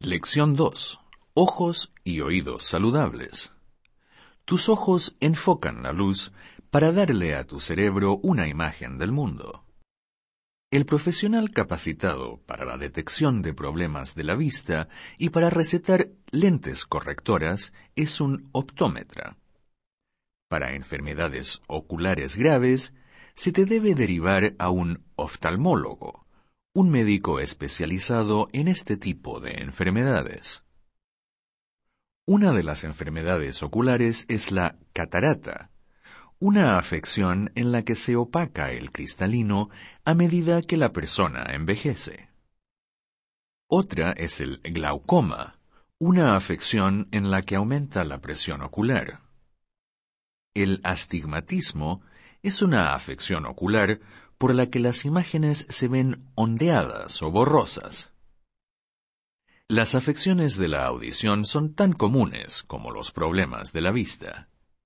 Lección 2. Ojos y oídos saludables. Tus ojos enfocan la luz para darle a tu cerebro una imagen del mundo. El profesional capacitado para la detección de problemas de la vista y para recetar lentes correctoras es un optómetra. Para enfermedades oculares graves, se te debe derivar a un oftalmólogo, un médico especializado en este tipo de enfermedades. Una de las enfermedades oculares es la catarata, una afección en la que se opaca el cristalino a medida que la persona envejece. Otra es el glaucoma, una afección en la que aumenta la presión ocular. El astigmatismo es una afección ocular por la que las imágenes se ven ondeadas o borrosas. Las afecciones de la audición son tan comunes como los problemas de la vista.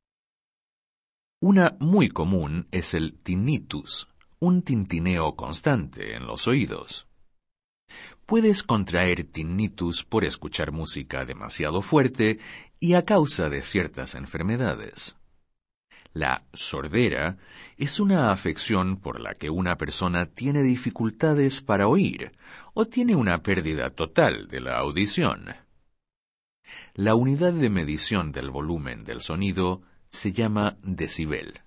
Una muy común es el tinnitus, un tintineo constante en los oídos. Puedes contraer tinnitus por escuchar música demasiado fuerte y a causa de ciertas enfermedades. La sordera es una afección por la que una persona tiene dificultades para oír o tiene una pérdida total de la audición. La unidad de medición del volumen del sonido se llama decibel.